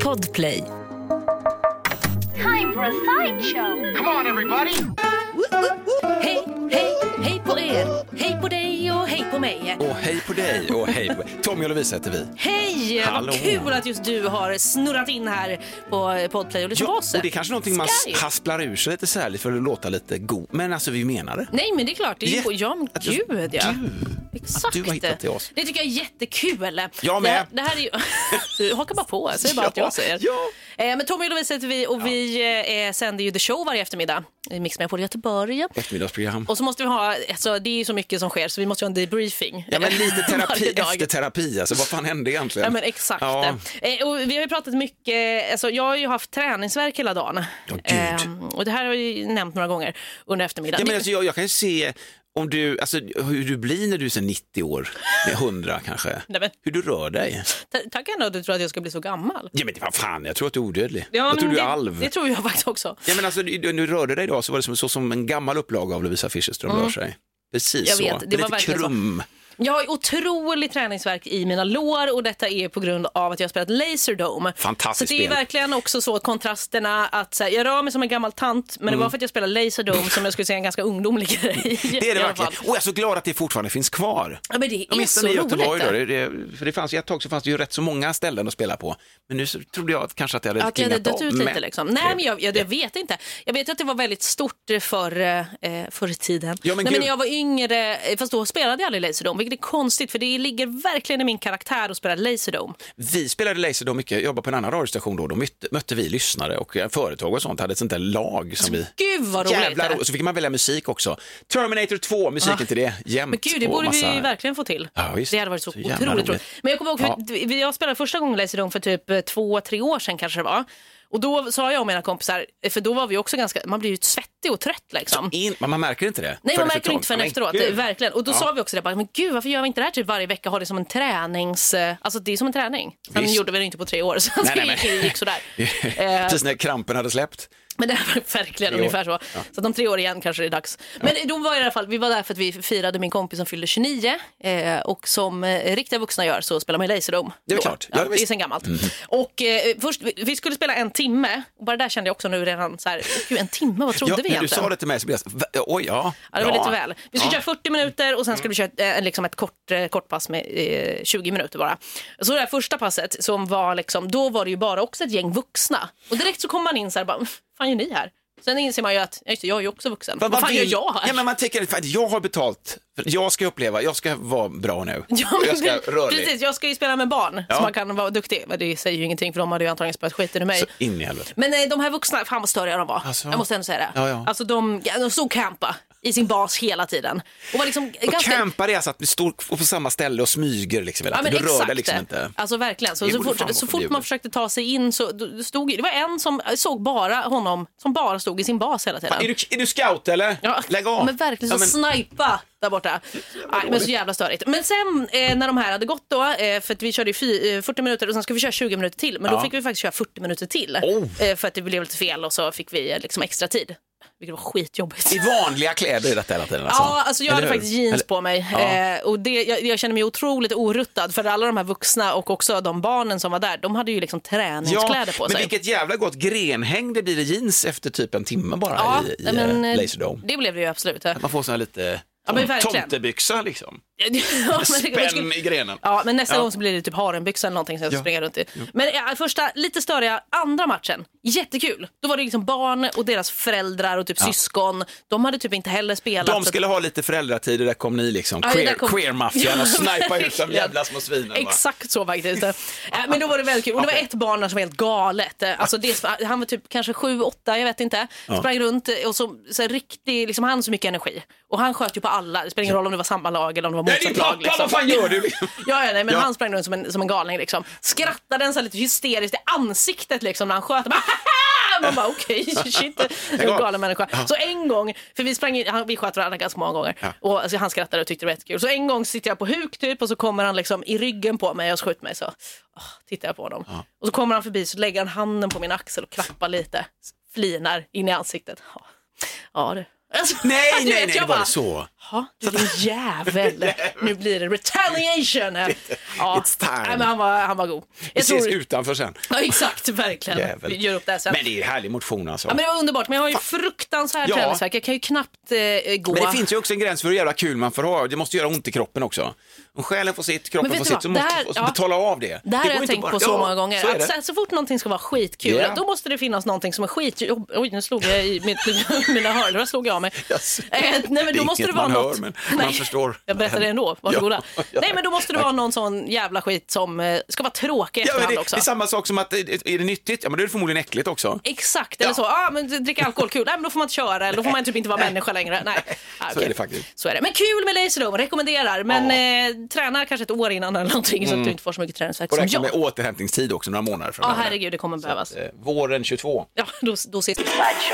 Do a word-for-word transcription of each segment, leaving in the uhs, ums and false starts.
Podplay. Time for a sideshow. Come on everybody! Hej, hej, hej på er. Hej på dig och hej på mig. Och hej på dig och hej på Tommy och Lovisa heter vi. Hej, Hallå. vad kul att just du har snurrat in här på Podplay och lyssnat på oss. Och det är kanske någonting man Sky. hasplar ur sig lite särligt för att låta lite god. Men alltså vi menar det. Nej, men det är klart. Det är ju, Jätte- ja, men att just gud, ja. Du, Exakt. att du har hittat till oss. Det tycker jag är jättekul. Jag med. Det, det här är ju... Du hakar bara på, säg bara att jag säger. Ja. Eh, men Tommy och Lovisa heter vi och Ja. vi eh, sänder ju The Show varje eftermiddag i Mix Megapol i Göteborg. Eftermiddagsprogram. Och så måste vi ha, alltså det är ju så mycket som sker så vi måste ha en debriefing. Ja, men lite Varje terapi dag. efter terapi. Alltså vad fan hände egentligen? Ja, men exakt. Ja. Eh, och vi har ju pratat mycket, alltså jag har ju haft träningsvärk hela dagen. Ja, gud. Eh, och det här har vi nämnt några gånger under eftermiddagen. Ja, men alltså, jag, jag kan ju se om du, alltså, hur du blir när du är så nittio år, med hundra kanske. Nej, men- Hur du rör dig. Ta- Tack ändå att du tror att jag ska bli så gammal. Ja men vad fan, jag tror att du är odödlig. Ja, jag men tror du är det, alv. det tror jag faktiskt också. Ja men alltså, du, du rörde dig idag så var det som, så som en gammal upplaga av Lovisa Fischerström Mm. rör sig. Precis Jag så. vet, det var lite verkligen så. krum. Jag har otrolig träningsvärk i mina lår och detta är på grund av att jag har spelat Laserdome. Fantastiskt Så det är spel. verkligen också så kontrasterna att så här, jag rör mig som en gammal tant men det var för att jag spelade Laserdome som jag skulle säga en ganska ungdomlig grej. Mm. Det är det i alla verkligen. fall. Och jag är så glad att det fortfarande finns kvar. Ja, men det är så Åtminstone i roligt. Göteborg då. det. Det, det, för det fanns ju ett tag så fanns det ju rätt så många ställen att spela på. Men nu så trodde jag att kanske att det hade Att jag hade klingat dött av. ut lite Men- liksom. Nej, men jag, jag, jag vet inte. Jag vet att det var väldigt stort förr, eh, förr i tiden. Ja, men Nej, gud. men när jag var yngre, eh, fast då spelade jag aldrig Laserdome, vilket är konstigt för det ligger verkligen i min karaktär att spela Laserdome. Vi spelade Laserdome mycket, jag jobbade på en annan radiostation då, då mötte, mötte vi lyssnare och eh, företag och sånt hade ett sånt där lag som vi... Gud vad roligt. Jävlar, och så fick man välja musik också. Terminator två, musiken Ah. till det, jämt. Men gud, det och borde massa... vi verkligen få till. Ja, visst. Det hade varit så, Så jävla otroligt roligt. roligt. Men jag kommer ihåg, Ja. för jag spelade första gången Laserdome för typ eh, två, tre år sedan kanske det var. Och då sa jag och mina kompisar, för då var vi också ganska, man blir ju svettig och trött liksom. In, men man märker inte det. Nej, förrän man efter märker ett inte förrän tag. efteråt, Men gud. verkligen. Och då Ja. sa vi också det, bara, men gud varför gör vi inte det här typ varje vecka, har det som en tränings... eh, Alltså det är som en träning. Sen Visst. gjorde vi det inte på tre år, så Nej, det nej, gick, men- gick sådär. Eh, Precis när krampen hade släppt. Men det här var verkligen Jo. ungefär så. Så att om tre år igen kanske det är dags. Men då var i alla fall, vi var där för att vi firade min kompis som fyllde tjugonio. Eh, och som eh, riktiga vuxna gör så spelar man ju Laserdome. Det är då. klart. Ja, Ja, det är visst. sen gammalt. Och eh, först, vi, vi skulle spela en timme. Och bara där kände jag också nu redan så här, gud, en timme, vad trodde Ja, vi när du egentligen? sa det till mig så blev jag så, va- oj ja. Ja, det var bra. lite väl. Vi skulle Ja. köra fyrtio minuter och sen skulle vi köra eh, liksom ett kort, eh, kort pass med eh, tjugo minuter bara. Så det här första passet som var liksom, då var det ju bara också ett gäng vuxna. Och direkt så kom man in så här, bara, fan gör ni här? Sen inser man ju att, ja, just det, jag är ju också vuxen. Vad Vad fan vill- gör jag här? Ja, men man tänker att jag har betalt, för jag ska uppleva, jag ska vara bra nu. Ja, jag ska men- rörlig. precis, jag ska ju spela med barn Ja. så man kan vara duktig. Men det säger ju ingenting för de hade ju antagligen spelat skiten ur mig. Så in i helvete. Men nej, de här vuxna, fan vad störiga de var. Alltså. Jag måste ändå säga det. Ja, ja. Alltså de, de stod campa i sin bas hela tiden. Och var liksom Och ganska... campar är alltså att vi står på samma ställe och smyger liksom hela Ja, men tiden. Du rör exakt. dig liksom inte. Alltså verkligen. Så, Det så, borde fort, fan vara så fort förbjudet. man försökte ta sig in så då stod det var en som såg bara honom som bara stod i sin bas hela tiden. Är du, är du scout eller? Ja, Lägg av. men verkligen så Ja, men- snipa där borta. Nej, men så jävla störigt. Men sen eh, när de här hade gått då, eh, för att vi körde ju fy, eh, fyrtio minuter och sen ska vi köra tjugo minuter till. Men Ja. då fick vi faktiskt köra fyrtio minuter till. Oh. Eh, för att det blev lite fel och så fick vi eh, liksom extra tid. Vilket var skitjobbigt. I vanliga kläder i detta hela tiden alltså. Ja, alltså jag hade Eller hur? faktiskt jeans Eller- på mig Ja. eh, och det, jag, jag känner mig otroligt oruttad för alla de här vuxna och också de barnen som var där, de hade ju liksom träningskläder på men sig. vilket jävla gott grenhäng det blir i jeans efter typ en timme bara Ja, i, i men, eh, eh, Laserdome. det blev det ju absolut. Man får såna lite Ja, men verkligen. tomtebyxa liksom. Ja, men det- Spänn i grenen. Ja, men nästa Ja. gång så blir det typ harenbyxa eller någonting som jag Ja. springer runt i. Men ja, första, lite störiga, andra matchen, jättekul. Då var det liksom barn och deras föräldrar och typ syskon. De hade typ inte heller spelat. De så- skulle ha lite föräldratider, där kom ni liksom. Ja, Queer, där kom- queer-maffian och snipa ut de verkligen. jävla små svinen. va? Exakt så faktiskt. Äh, Men då var det väldigt kul. Och det var Okej. ett barn där som var helt galet. Äh, Alltså det, han var typ kanske sju, åtta, jag vet inte. Sprang runt och så, så riktigt, liksom han hade så mycket energi. Och han sköt ju på alla. Det spelar ingen roll om det var samma lag eller om det var Nej, motsatt din lag. pappa, Liksom. vad fan gör du? Ja, ja, nej, men Ja. han sprang runt som en, som en galning liksom. Skrattade en så här lite hysteriskt i ansiktet liksom när han sköt. Bara, man bara okej, okay, shit, jag är en galen människa. Så en gång, för vi sprang in, han, vi sköt varandra ganska många gånger. Ja. Och alltså, han skrattade och tyckte det var jättekul. Så en gång sitter jag på huk typ och så kommer han liksom i ryggen på mig och skjuter mig så. Oh, tittar jag på honom. Ja. Och så kommer han förbi så lägger han handen på min axel och klappar lite. Flinar in i ansiktet. Ja, ja du. Alltså, Nej, du nej, vet, nej, jag det var bara, så. Ja, du din jävel. Nu blir det retaliation. Ja. It's time. Nej, men han var, han var god. Jag Vi ses tror... utanför sen. Ja, exakt, verkligen. Jävel. Vi gör upp det här sen. Men det är ju härlig motion alltså. Ja, men det var underbart, men jag har ju fruktansvärt Ja. träningsvärk. Jag kan ju knappt eh, gå. Men det finns ju också en gräns för hur jävla kul man får ha. Det måste göra ont i kroppen också. Om själen får sitt, kroppen Men får vet du sitt, så vad? måste Det här- man ja. betala av det. Det här går har jag inte tänkt bara- på så Ja, många gånger. så är Att det. så, så fort någonting ska vara skitkul, Yeah. då måste det finnas någonting som är skit. Oj, nu slog jag i mitt, mina hörlurar, slog jag av mig. Yes. Eh, nej, men Det då är måste inget det vara man något. hör, men Nej, man förstår. Jag berättar det ändå, varsågoda. Ja, ja. Nej, men då måste det vara någon sån jävla skit som eh, ska vara tråkig i Ja, men efterhand det, också. det är samma sak som att, är det nyttigt? Ja, men då är det förmodligen äckligt också. Exakt, eller Ja. så. Ah, men dricka alkohol, kul. Nej, men då får man inte köra, eller då får man typ inte vara människa längre. Nej. Ah, Så okej. är det faktiskt. Så är det. Men kul med LaserDome, rekommenderar. Men eh, tränar kanske ett år innan eller någonting så att du inte får så mycket träningsvärk Och som räkna jag. med återhämtningstid också, några månader Ja, framöver. herregud, det kommer behövas. Eh, våren tjugotvå. Ja, då, då ses vi.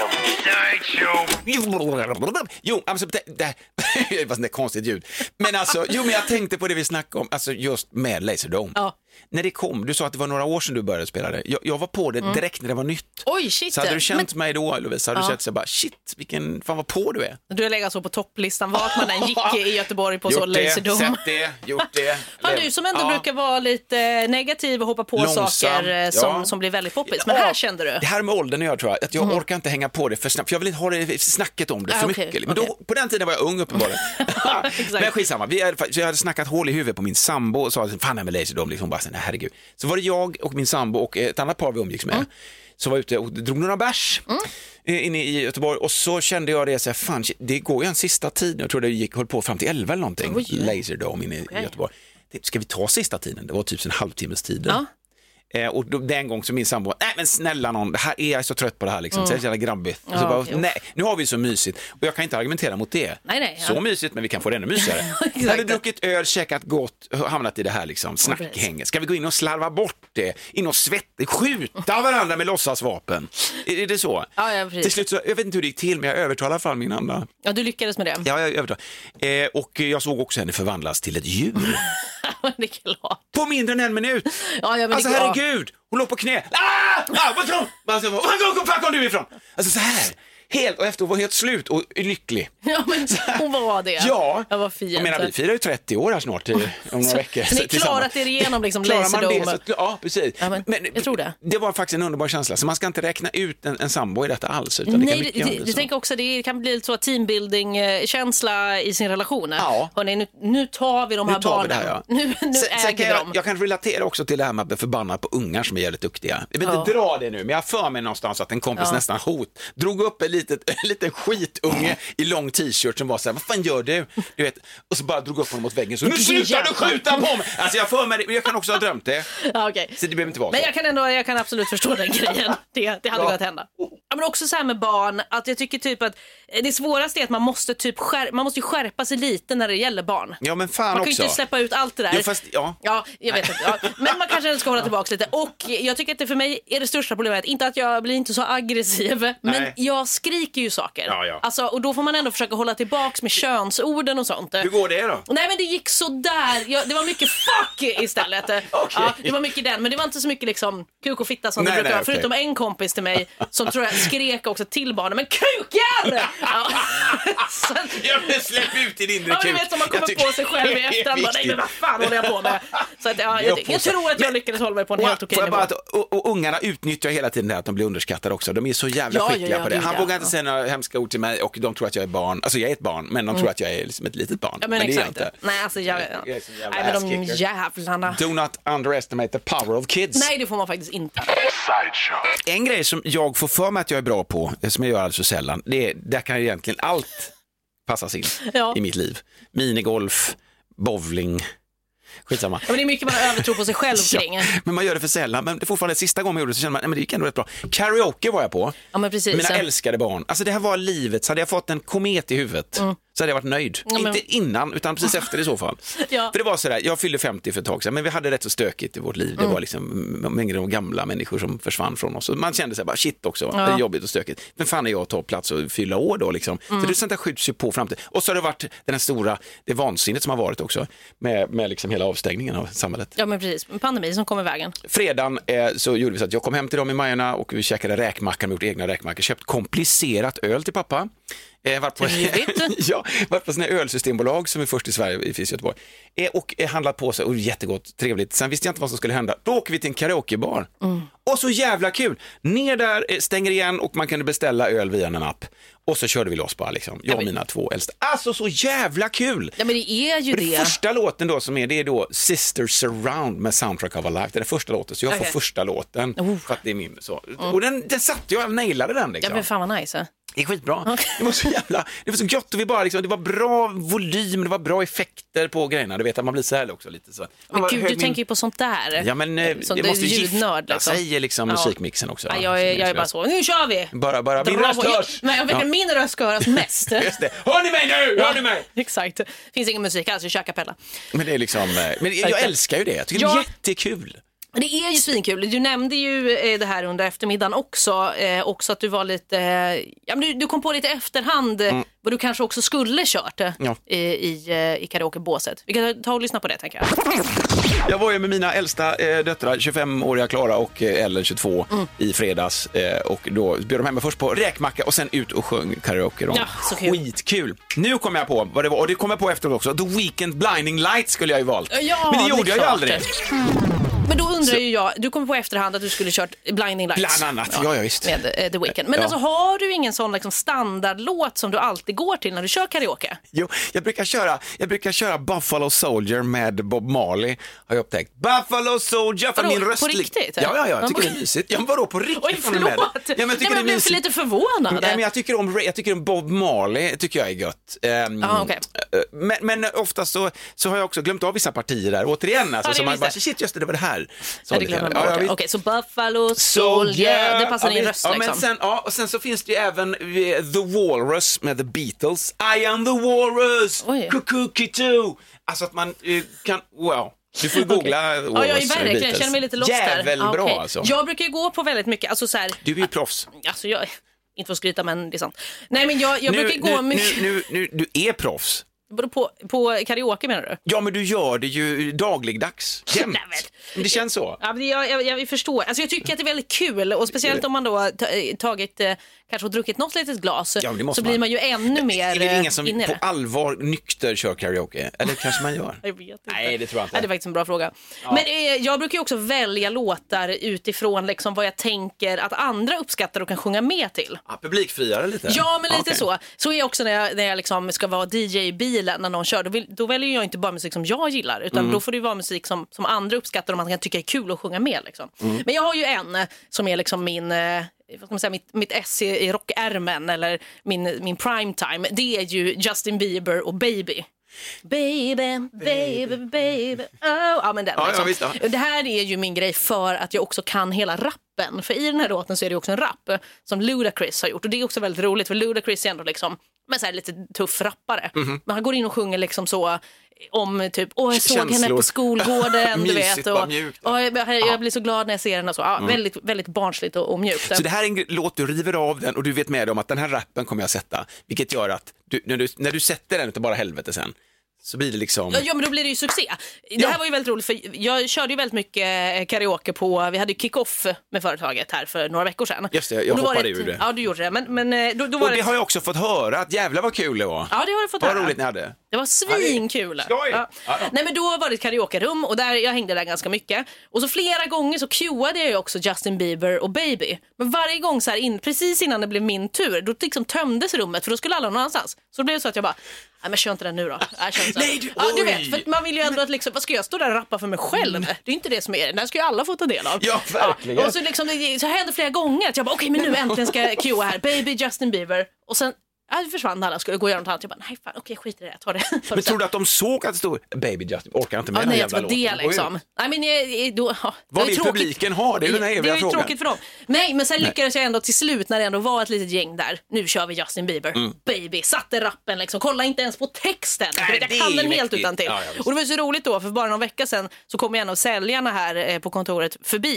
Jo, alltså, det, det, det var ett konstigt ljud. Men alltså, jo, men jag tänkte på det vi snackade om, alltså just med LaserDome. Ja. När det kom, du sa att det var några år sedan du började spela det. Jag, jag var på det direkt när det var nytt. Oj, shit. Så hade du känt Men mig då, Lovisa, hade du Ja. känt sig bara, shit, vilken, fan vad på du är. du har legat så på topplistan. Vart man än gick i Göteborg på så Gjort det, LaserDome. sett det, gjort det. Fan, du som ändå Ja. brukar vara lite negativ och hoppa på Långsam, saker eh, som, ja. som blir väldigt poppis. Men Ja, här kände du. Det här med åldern jag tror jag, att jag orkar inte hänga på det för snabbt, för jag vill inte ha det snacket om det Ah, för okej, mycket. Men då, okej. på den tiden var jag ung uppenbarligen. Exakt. Men skitsamma, vi hade, så jag hade snackat hål i huvudet på min sambo och sa att fan, det här med LaserDome, liksom bara så, nej, herregud. Så var det jag och min sambo och ett annat par vi umgicks med Mm. som var ute och drog några bärs eh, inne i Göteborg, och så kände jag det så här, fan, det går ju en sista tid, jag tror det gick höll på fram till elva eller någonting, Oj. LaserDome inne i Okej. Göteborg. Ska vi ta sista tiden? Det var typ en halvtimmes tid. Ja. Eh, och då, den gång så min sambo, nej men snälla någon, det här är jag så trött på det här liksom, mm. så är det så jävla grabbigt. Och så Ja, bara, okej. nej, nu har vi så mysigt och jag kan inte argumentera mot det. Nej, nej, ja. Så mysigt, men vi kan få det ännu mysigare. Exakt. Hade druckit öl, käkat gott, hamnat i det här liksom, snackhänget. Ska vi gå in och slarva bort det? In och svetta, skjuta varandra med låtsasvapen? Är, är det så? Ja, ja, precis. Till slut så, jag vet inte hur det gick till, men jag övertalade i alla fall min andra. Ja, du lyckades med det. Ja, jag övertalade. Eh, och jag såg också henne förvandlas till ett djur. det är klart. På mindre än en minut. Ja, ja, men Alltså det, ja. herregud, hon låg på knä. Ah! Ah, vad kom? Alltså, var kom, var kom du ifrån? Alltså så här, helt, och efter hon var helt slut och lycklig. Ja, men hon var det. Ja, Jag var fint. jag menar vi firar ju trettio år här snart, om några veckor. Ni har klarat er igenom liksom Klarar man det LaserDome. så, ja, precis. Ja, men jag tror det. Det var faktiskt en underbar känsla, så man ska inte räkna ut en, en sambo i detta alls. Utan det kan Nej, mycket det, göra det, det det så. tänker också det kan bli lite så teambuilding-känsla i sin relation. Ja. Hörrni, nu, nu tar vi de här Nu tar barnen. vi det här, ja. Nu, nu sen, sen äger kan vi jag, dem. jag kan relatera också till det här med att bli förbannad på ungar som är jävligt duktiga. Jag vill inte Ja. dra det nu, men jag har för mig någonstans att en kompis Ja. nästan hot drog upp en liten, en liten skitunge i lång t-shirt som var så här, vad fan gör du? Du vet, och så bara drog upp honom mot väggen, så nu slutar du skjuta på mig! Alltså jag för mig det, men jag kan också ha drömt det. Ja, okay. Så det behöver inte vara Men så. jag kan ändå, jag kan absolut förstå den grejen. Det, det hade Ja. kunnat hända. Ja, men också så här med barn, att jag tycker typ att det svåraste är att man måste typ skär, man måste ju skärpa sig lite när det gäller barn. Ja, men fan Man kan ju också. inte släppa ut allt det där. Jo, fast, ja. Ja, jag vet inte. Ja. Men man kanske ska hålla tillbaka lite. Och jag tycker att det för mig är det största problemet. Inte att jag blir inte så aggressiv, men Nej. jag skriker ju saker. Ja, ja. Alltså, och då får man ändå försöka hålla tillbaka med könsorden och sånt. Hur går det då? Nej, men det gick så där. Jag, det var mycket fuck istället. Ja, det var mycket den, men det var inte så mycket liksom kuk och fitta som Nej, det brukar nej, vara. okej. Förutom en kompis till mig som tror jag skrek också till barnen, men kukar! Ja. Så, Ja, men släpp ut i din ja, men du vet som man kommer på sig själv i efterhand. Bara, nej, men vad fan håller jag på med? Så att, ja, jag, jag tror att jag lyckades hålla mig på en helt okej Får jag nivå. bara att, och, och ungarna utnyttjar hela tiden det här att de blir underskattade också. De är så jävla Ja, skickliga ja, ja, på det. det är Han det. vågar inte säga några hemska ord till mig och de tror att jag är barn. Alltså jag är ett barn, men de tror att jag är liksom ett litet barn. Ja, men, men det är jag exakt. inte. Nej, alltså, jag, Jag är så jävla nej, men de ass-kicker. jävlarna. Do not underestimate the power of kids. Nej, det får man faktiskt inte. En grej som jag får för mig att jag är bra på, som jag gör alldeles för sällan, det är, där kan ju egentligen allt passas in Ja. i mitt liv. Minigolf, bowling, skitsamma. Ja, men det är mycket man övertror på sig själv kring. Ja, men man gör det för sällan. Men det är fortfarande sista gången jag gjorde det så kände man, nej, men det gick ändå rätt bra. Karaoke var jag på. Ja, men precis. Mina älskade barn. Alltså det här var livet. Så hade jag fått en komet i huvudet mm. så hade jag varit nöjd. Ja, men... Inte innan, utan precis efter i så fall. Ja. För det var sådär, jag fyllde femtio för ett tag sedan, men vi hade rätt så stökigt i vårt liv. Det Mm. var liksom mängder av gamla människor som försvann från oss. Och man kände sig bara, shit också, Ja. det är jobbigt och stökigt. Men fan är jag att ta plats och fylla år då liksom. Mm. För det sånt där skjuts ju på framtiden. Och så har det varit den stora, det vansinnet som har varit också. Med, med liksom hela avstängningen av samhället. Ja, men precis. En pandemi som kom i vägen. Fredagen eh, så gjorde vi så att jag kom hem till dem i Majorna och vi käkade räkmackor, med gjort egna räkmackor, köpt komplicerat öl till pappa. Jag har varit på, ja, varit på såna här ölsystembolag som är först i Sverige i Fys Göteborg. Eh, och eh, handlat på sig och jättegott, trevligt. Sen visste jag inte vad som skulle hända. Då åker vi till en karaokebar. Mm. Och så jävla kul. Ner där, eh, stänger igen och man kunde beställa öl via en app. Och så körde vi loss bara liksom. Jag och mina två äldsta. Alltså så jävla kul. Ja, men det är ju det. Det första låten då som är, det är då Sister Surround med Soundtrack of a Life. Det är den första låten, så jag okay. får första låten. Oh. För att det är min så. Mm. Och den, den satt jag, jag nailade den liksom. Ja, men fan vad nice. Det är skitbra. Okay. Det var så jävla, det var så gött och vi bara liksom, det var bra volym, det var bra effekter på grejerna. Du vet att man blir så här också lite så. Men gud, du min... tänker ju på sånt där. Ja, men det, det måste ljudnörd liksom. Säger liksom ja. musikmixen också. Ja, jag, är, jag är bara så, nu kör vi! Bara, bara, min röst hörs! Nej, jag vet, ja. min röst ska höras mest. Just det. Hör ni mig nu? Hör ni mig? Exakt. Finns ingen musik alls, vi kör kapella. Men det är liksom, men jag älskar ju det. Jag tycker ja. det är jättekul. Det är ju svinkul. Du nämnde ju eh, det här under eftermiddagen också. Eh, också att du var lite... Eh, ja, men du, du kom på lite efterhand mm. vad du kanske också skulle kört eh, ja. i, i, i karaokebåset. Vi kan ta och lyssna på det, tänker jag. Jag var ju med mina äldsta eh, döttrar, tjugofem-åriga Klara och eh, Ellen, tjugotvå, mm. i fredags. Eh, och då bjöd de hemma först på räkmacka och sen ut och sjöng karaoke. Ja, så kul. Skitkul. Nu kom jag på vad det var, och det kom jag på efteråt också. The Weeknd Blinding Lights skulle jag ju valt. Ja, men det gjorde det jag ju aldrig. Mm. Men då undrar så, ju jag, du kommer på efterhand att du skulle kört Blinding Lights. Bland annat, ja, ja visst. Med uh, The Weeknd. Men ja. alltså har du ingen sån liksom, standardlåt som du alltid går till när du kör karaoke? Jo, jag brukar köra, jag brukar köra Buffalo Soldier med Bob Marley, har jag upptäckt. Buffalo Soldier, för vadå, min röst... På riktigt? Ja, ja, ja, jag tycker det är mysigt. Ja, men vadå, på riktigt? Oj, förlåt. Ja, men jag, ja, men jag blev för lite förvånad. Nej, men jag tycker om, jag tycker om Bob Marley, tycker jag är gött. Um, Aha, okay. men, men ofta så, så har jag också glömt av vissa partier där, återigen. Alltså, ja, som man bara, shit, just det, det var det här. Så ja, det glömmer man. Okej, okay, så Buffalo Soldier, det passar ja, din röst ja, liksom. Men sen, ja, och sen så finns det ju även The Walrus med The Beatles. I am the Walrus, Cuckoo-Kitoo. Alltså att man uh, kan, wow. Du får googla okay. Ja, jag är verkligen, jag känner mig lite lost där. Jävel ah, bra okay. alltså. Jag brukar ju gå på väldigt mycket, alltså så här, du är ju proffs. Alltså jag, inte för att skryta, men det är sant. Nej, men jag, jag nu, brukar gå nu, mycket. Nu, nu, nu, du är proffs. På, på karaoke menar du? Ja, men du gör det ju dagligdags. Jämt. Men det känns så. Ja, men jag, jag, jag förstår. Alltså jag tycker att det är väldigt kul. Och speciellt om man då har tagit, kanske har druckit något litet glas. Ja, så man. blir man ju ännu mer inne. Är det ingen som på allvar nykter kör karaoke? Eller kanske man gör? Jag vet inte. Nej, det tror jag inte. Ja, det är faktiskt en bra fråga. Ja. Men eh, jag brukar ju också välja låtar utifrån liksom vad jag tänker att andra uppskattar och kan sjunga med till. Ja, publikfriare lite? Ja, men lite okay. så. Så är jag också när jag, när jag liksom ska vara D J i bilen när någon kör. Då, vill, då väljer jag inte bara musik som jag gillar, utan mm. då får det vara musik som, som andra uppskattar och man kan tycka är kul att sjunga med. Liksom. Mm. Men jag har ju en som är liksom min... Eh, vad ska man säga, mitt, mitt S i, i rockärmen eller min, min primetime. Det är ju Justin Bieber och Baby. Baby, baby, baby. Oh. Ja, men den, ja, liksom. ja, visst, ja. Det här är ju min grej för att jag också kan hela rappen. För i den här låten så är det också en rap som Ludacris har gjort. Och det är också väldigt roligt, för Ludacris är ändå liksom, men så här, lite tuff rappare. Mm-hmm. Men han går in och sjunger liksom så om typ, åh jag såg Känslor. henne på skolgården, du vet. Och, mjukt, och jag, jag blir så glad när jag ser henne och så. Ja, mm. väldigt, väldigt barnsligt och, och mjukt. Så det här är en låt, du river av den och du vet med om att den här rappen kommer jag sätta. Vilket gör att du, när, du, när du sätter den, inte bara helvete sen, så blir det liksom... Ja, men då blir det ju succé. Det ja. här var ju väldigt roligt, för jag körde ju väldigt mycket karaoke på, vi hade ju kick-off med företaget här för några veckor sedan. Just det, jag hoppade ur det. Ja, du gjorde det. Men, men då, då var och det det... har jag också fått höra, att jävla vad kul det var. Ja, det har du fått vad höra. Vad roligt ni hade. Det var svinkul. Ja. Ja. Ja. Nej, men då var det ett karaokerum och där, jag hängde där ganska mycket. Och så flera gånger så cueade jag ju också Justin Bieber och Baby. Men varje gång så här, in, precis innan det blev min tur, då liksom tömdes rummet, för då skulle alla någon annanstans. Så det blev så att jag bara, nej men kör inte den nu då. Jag kör inte. Nej, du, ja, du vet, för man vill ju ändå att liksom, vad ska jag stå där och rappa för mig själv? Mm. Det är inte det som är, den ska ju alla få ta del av. Ja, verkligen. Ja, och så liksom, det, så hände flera gånger att jag bara, okej okay, men nu äntligen ska jag cuea här. Baby, Justin Bieber. Och sen ja, det försvann alla, skulle gå och göra något annat. Jag bara, nej fan, okej, skit i det, ta det. Ta men tror du att de såg att det stod Baby Justin? Orkar inte med ja, den nej, jävla låten? Nej, det liksom. Nej, men jag, då, ja, vad vill publiken ha? Det är ju den här eviga frågan. Det är ju tråkigt för dem. Nej, men sen nej. lyckades jag ändå till slut, när det ändå var ett litet gäng där. Nu kör vi Justin Bieber. Mm. Baby, satte rappen liksom. Kolla inte ens på texten. Nej, jag kan den helt utan till. Ja, och det var så roligt då, för bara någon vecka sedan så kom en av säljarna här eh, på kontoret förbi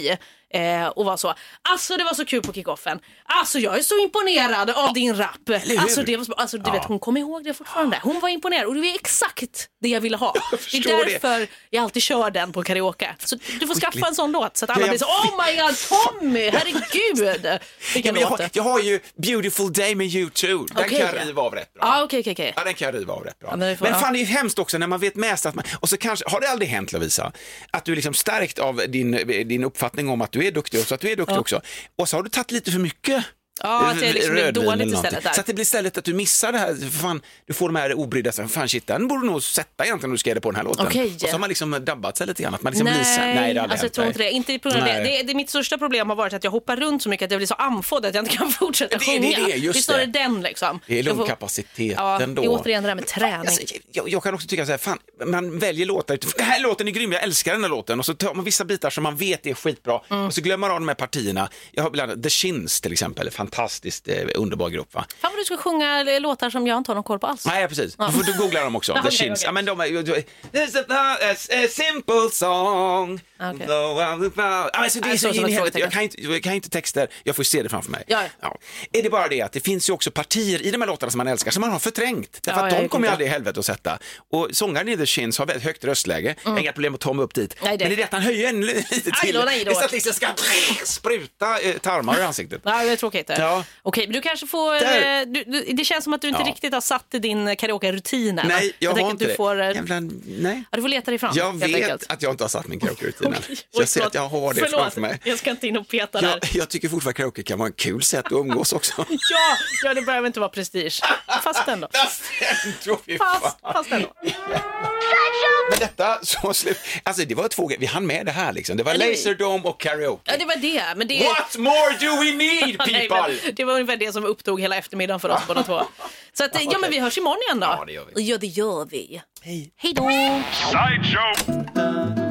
eh, och var så, alltså det var så kul på kickoffen. Alltså jag är så imponerad av din rap. Alltså, det var så, alltså du ja. vet, hon kommer ihåg det fortfarande. Hon var imponerad och det var exakt det jag ville ha. Jag det är därför det. jag alltid kör den på karaoke. Så du får skaffa en sån låt så att alla blir så, oh my god, Tommy, herregud. Ja, jag, har, jag har ju Beautiful Day med U två. Den okay, kan jag riva av rätt bra. Ah, okay, okay, okay. Ja, den kan jag riva av rätt bra. Ja, men får, men ja. fan, det är ju hemskt också när man vet mest att man, och så kanske, har det aldrig hänt, Lovisa, att du är liksom stärkt av din, din uppfattning om att du är duktig och så att du är duktig ja. också. Och så har du tagit lite för mycket. Ja, att det liksom blir dåligt istället där. Så att det blir istället att du missar det här, för fan, du får de här obrydda, så fan shit, den borde nog sätta egentligen när du ska det på den här låten. Okay. Och så har man liksom dabbat sig lite grann, att man liksom nej, blir så, nej, det alltså jag tror inte det, inte på grund av det. Det, det. Mitt största problem har varit att jag hoppar runt så mycket att jag blir så andfådd att jag inte kan fortsätta det, sjunga. Det, det, just det står det den liksom. Det är lungkapaciteten ja, då. Det är återigen det där med träning. Alltså, jag, jag kan också tycka så här, fan, man väljer låtar, den här låten är grym, jag älskar den här låten, och så tar man vissa bitar som man vet är skitbra, mm. och så glömmer man av de här partierna. Jag har bland The Shins till exempel, fantastiskt eh, underbar grupp, va? Fan vad du ska sjunga låtar som jag inte har någon koll på alls. Nej, precis. Ja. Du får du googla dem också. The okay, Shins. Okay. Ja, men de är It's a, a, a simple song. Okay. Ja, alltså, det är så in i helvete. Jag kan inte, jag kan inte texter. Jag får se det framför mig. Ja. Ja. Är det bara det att det finns ju också partier i de här låtarna som man älskar som man har förträngt. Därför ja, att de kommer ju aldrig i helvete att sätta. Och sångaren i The Shins har väldigt högt röstläge. Mm. Inga problem att ta mig upp dit. Nej, det. Men det är det att han höjer en lite till. Nej, det är så att liksom ska spruta eh, tarmar i ansiktet. Ja, det är tråkigt. Ja. Okej, men du kanske får... Eh, du, du, det känns som att du inte ja. riktigt har satt i din karaoke-rutin. Nej, jag, jag har inte du det. Får, Jävla, nej. Ja, du får leta dig fram. Jag vet enkelt. att jag inte har satt min karaoke-rutin. Okay. Jag ser att jag har det Förlåt. framför mig. Jag ska inte in och peta där. Jag, jag tycker fortfarande karaoke kan vara en kul sätt att umgås också. ja, ja, det behöver inte vara prestige. Fast ändå. Fast ändå. Fast, fast ändå. Men detta så slut. Alltså det var två grejer. Vi hann med det här liksom. Det var ja, det... Laserdome och karaoke. Ja, det var det. Men det... What more do we need, people? Nej, det var ungefär det som upptog hela eftermiddagen för oss båda två. Så att, ja, men vi hörs imorgon igen då. Ja, det gör vi. Ja, det gör vi. Hej. Hej då.